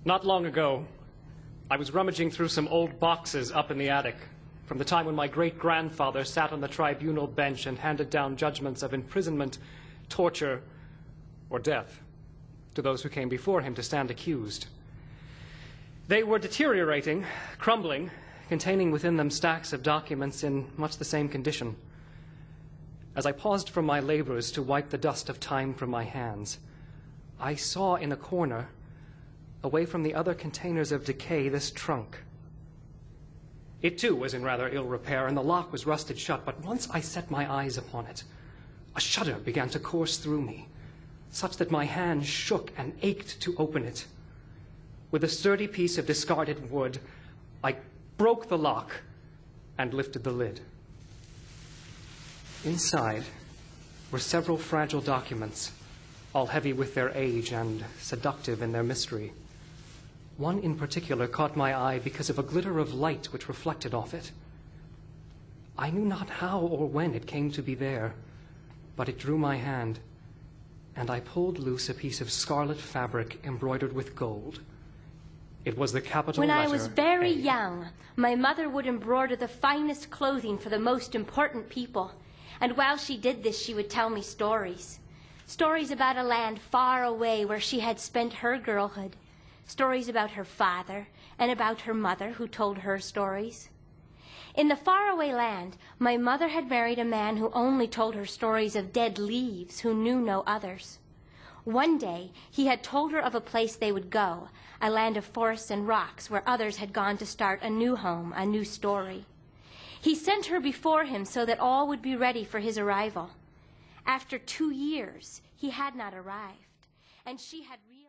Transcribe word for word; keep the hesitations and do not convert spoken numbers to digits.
Not long ago, I was rummaging through some old boxes up in the attic from the time when my great-grandfather sat on the tribunal bench and handed down judgments of imprisonment, torture, or death to those who came before him to stand accused. They were deteriorating, crumbling, containing within them stacks of documents in much the same condition. As I paused from my labors to wipe the dust of time from my hands, I saw in a corner, away from the other containers of decay, this trunk. It too was in rather ill repair, and the lock was rusted shut, but once I set my eyes upon it, a shudder began to course through me, such that my hand shook and ached to open it. With a sturdy piece of discarded wood, I broke the lock and lifted the lid. Inside were several fragile documents, all heavy with their age and seductive in their mystery. One in particular caught my eye because of a glitter of light which reflected off it. I knew not how or when it came to be there, but it drew my hand, and I pulled loose a piece of scarlet fabric embroidered with gold. It was the capital letter. When I was very A. young, my mother would embroider the finest clothing for the most important people, and while she did this, she would tell me stories. Stories about a land far away where she had spent her girlhood. Stories about her father and about her mother who told her stories. In the faraway land, my mother had married a man who only told her stories of dead leaves, who knew no others. One day, he had told her of a place they would go, a land of forests and rocks where others had gone to start a new home, a new story. He sent her before him so that all would be ready for his arrival. After two years, he had not arrived, and she had realized